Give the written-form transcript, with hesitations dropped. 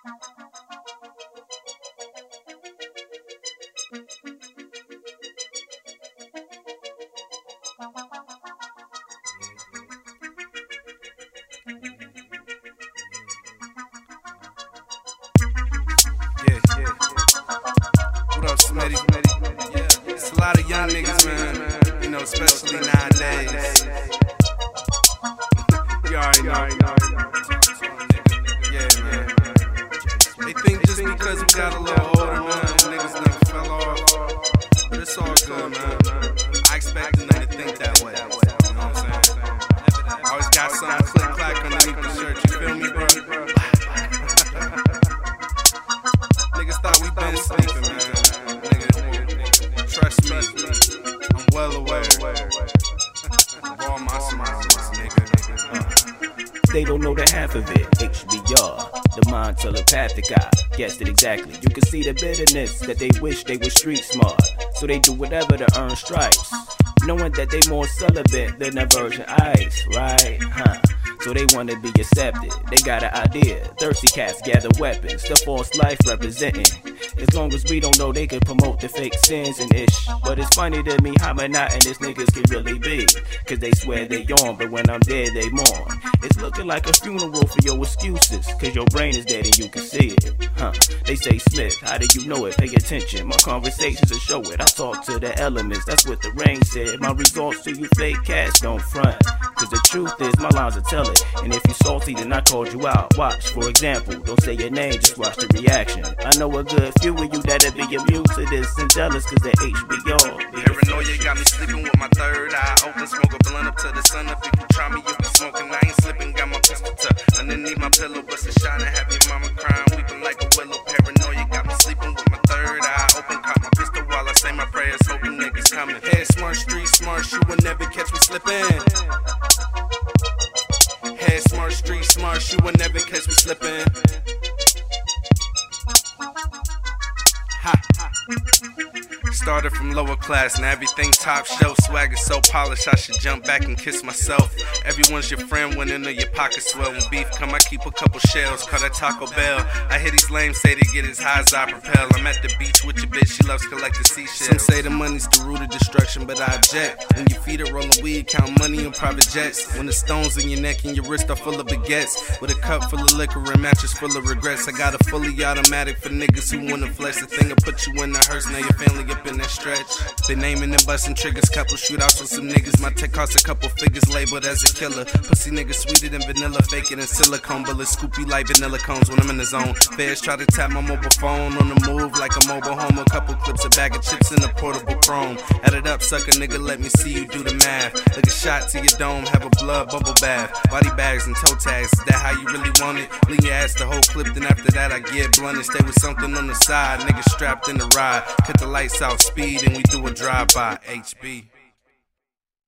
What up, Smitty? Yeah, it's a lot of young niggas, man. You know, especially nowadays. You already know. Yeah, man. They think just because we got a little older, man, niggas done fell off. But it's all good, man. I expected them to think that way. You know what I'm saying? I always got something click-clack underneath the shirt. You feel me, bro? Niggas thought we been sleeping, man. Nigga, trust me, I'm well aware of all my smiles, nigga. They don't know the half of it. HBR, the mind telepathic. I guessed it exactly. You can see the bitterness that they wish they were street smart, so they do whatever to earn stripes, knowing that they more celibate than a virgin ice, right? So they wanna be accepted. They got an idea. Thirsty cats gather weapons. The false life representing. As long as we don't know, they can promote the fake sins and ish. But it's funny to me how monotonous niggas can really be. Cause they swear they yawn, but when I'm dead they mourn. It's looking like a funeral for your excuses, cause your brain is dead and you can see it. They say, Smith, how do you know it? Pay attention, my conversations will show it. I talk to the elements, that's what the rain said. My results to you fake cats don't front. Cause the truth is, my lines will tell it. And if you salty, then I called you out. Watch, for example, don't say your name, just watch the reaction. I know a good few of you that'll be immune to this and jealous cause they're HBO. Paranoia got me sleeping with my third eye open. Smoke a blunt up to the sun up. If you try me, you be smoking. I ain't slipping, got my pistol tucked underneath my pillow. Bust a shot and have your mama crying, weeping like a willow. Paranoia got me sleeping with my third eye open. Caught my pistol while I say my prayers, hoping niggas coming. Head smart, street smart, you will never catch me slipping. Head smart, street smart, you will never catch me slipping. Ha. Started from lower class, now everything's top shelf. Swagger so polished, I should jump back and kiss myself. Everyone's your friend when into your pocket swell. When beef come, I keep a couple shells, call that Taco Bell. I hear these lames say they get as high as I propel. I'm at the beach with your bitch, she loves collecting seashells. Some say the money's the root of destruction, but I object. When your feet are rolling weed, count money on private jets. When the stones in your neck and your wrist are full of baguettes. With a cup full of liquor and mattress full of regrets. I got a fully automatic for niggas who wanna flex. The thing will put you in the hearse, now your family up in that stretch. Been aiming and busting triggers, couple shootouts with some niggas. My tech cost a couple figures, labeled as a killer. Pussy niggas sweeter than vanilla, faking in silicone. Bullets scoop you like vanilla cones when I'm in the zone. Feds try to tap my mobile phone on the move like a mobile home. A couple clips, a bag of chips in a portable chrome. Add it up, sucker nigga, let me see you do the math. Like a shot to your dome, have a blood bubble bath. Body bags and toe tags, is that how you really want it? Lean your ass the whole clip, then after that I get blunted. Stay with something on the side, niggas strapped in the ride. Cut the lights out, speed, and we do a drive-by. HB.